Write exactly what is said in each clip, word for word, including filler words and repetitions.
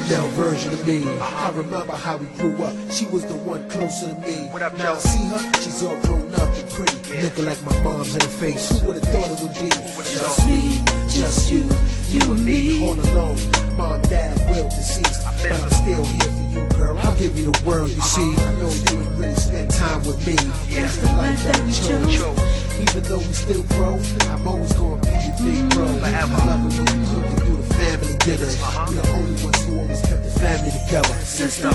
female version of me. I remember how we grew up. She was the one closer to me. What up, now I Joe? see her, she's all grown up and pretty, yeah. Looking like my mom's in the face. Who would have thought it would be? Just me, just you, you and me. All alone, mom, dad, will deceased, but I'm still here for you, girl. I'll give you the world, you see. I know you would really spend time with me. That's the life that we chose. Even though we still grow, I'm always gonna be your big bro. Forever. I love it when we cook and do the family dinners. Uh-huh. We're the only ones who always kept the family together. Sister.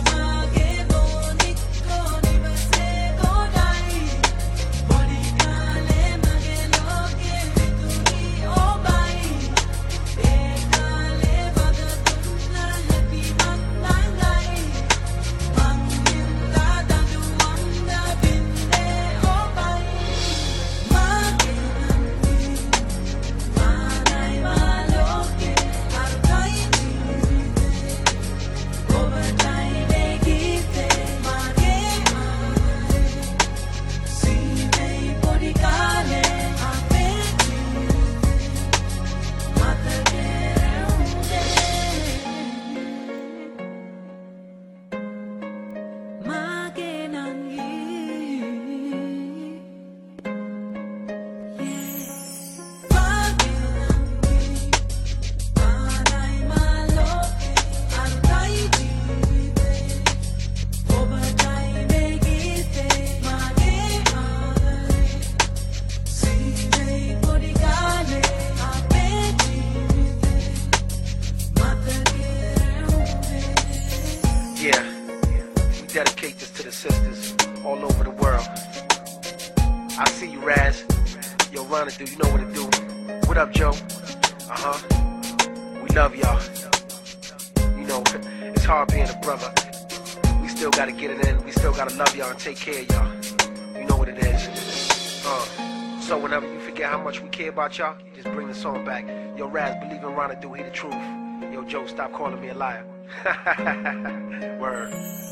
Yeah, we dedicate this to the sisters all over the world. I see you, Raz. Yo, Ronadu, you know what to do. What up, Joe? Uh-huh. We love y'all. You know, it's hard being a brother. We still gotta get it in. We still gotta love y'all and take care of y'all. You know what it is. Uh, so whenever you forget how much we care about y'all, just bring the song back. Yo, Raz, believe in Ronadu, he the truth. Yo, Joe, stop calling me a liar. Word.